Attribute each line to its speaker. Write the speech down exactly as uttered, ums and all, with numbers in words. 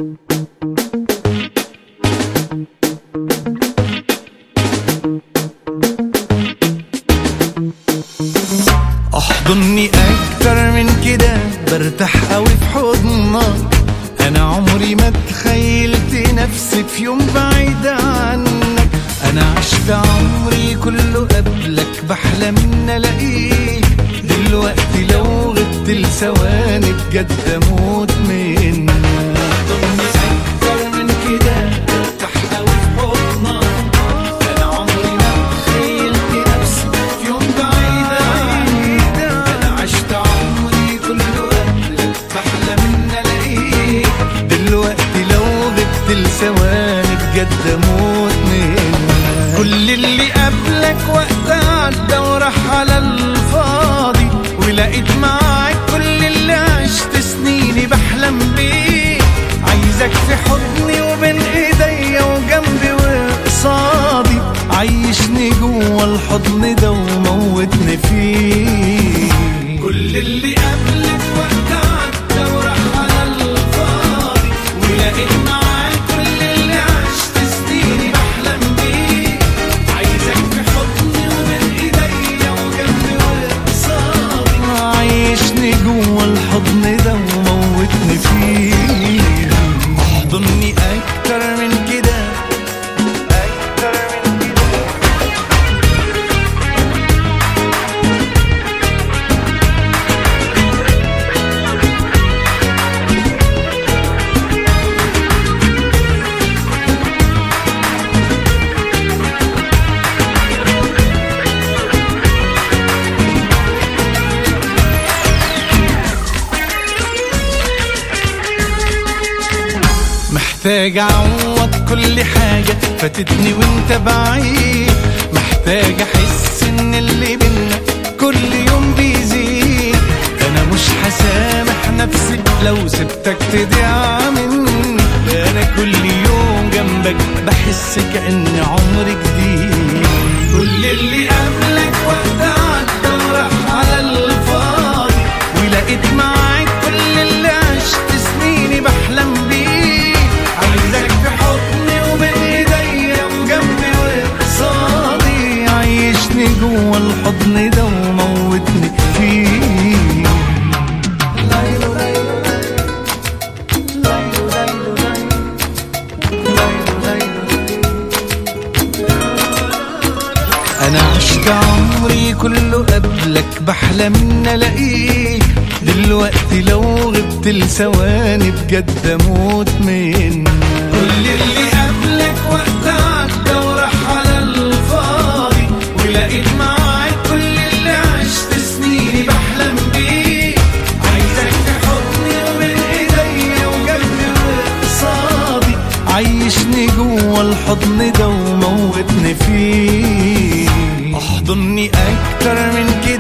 Speaker 1: احضني اكتر من كده برتاح قوي في حضنك. انا عمري ما تخيلت نفسي في يوم بعيد عنك. انا عشت عمري كله قبلك بحلم ان الاقيك. دلوقتي لو غبت لثواني بجد اموت منك. احضني اكتر من كده برتاح قوي في حضنك. انا عمري ما تخيلت نفسي في يوم بعيد عنك. انا عشت عمري كله قبلك بحلم ان الاقيك. دلوقتي لو غبت لثواني بجد اموت منك. كل اللي قبلك وقت عدى وراح على الفاضي، ولقيت معاك كل اللي عشت سنيني بحلم بيه. عايزك في حضني وبين ايديا وجنبي وقصادي. عيشني جوا الحضن ده وموتني فيه. كل اللي قبلك وقت عدى وراح على الفاضي، ولقيت معاك كل اللي عشت سنيني بحلم بيه. عايزك في حضني وبين ايديا وجنبي وقصادي. عيشني جوا الحضن ده وموتني فيه. احضني اكتر من كده اكتر من كده. محتاج اعوض كل حاجة فاتتني وانت بعيد. محتاج احس ان اللي بينا كل يوم بيزيد. انا مش هسامح نفسي لو سبتك تضيع مني. انا كل يوم جنبك بحس كأن عمري جديد. كل اللي قبلك وقت عدى وراح على الفاضي، ولقيت معاك كل اللي عشت سنيني بحلم بيه. عايزك في حضني وبين ايديا وجنبي وقصادي. عيشني جوا الحضن ده وموتني فيه. انا عشت عمري كله قبلك بحلم ان الاقيك. دلوقتي لو غبت لثواني بجد اموت منك. كل اللي قبلك وقت عدى وراح على الفاضي، ولقيت معاك كل اللي عشت سنيني بحلم بيه. عايزك في حضني وبين ايديا وجنبي وقصادي. عيشني جوا الحضن ده وموتني فيه. احضني اكتر من كده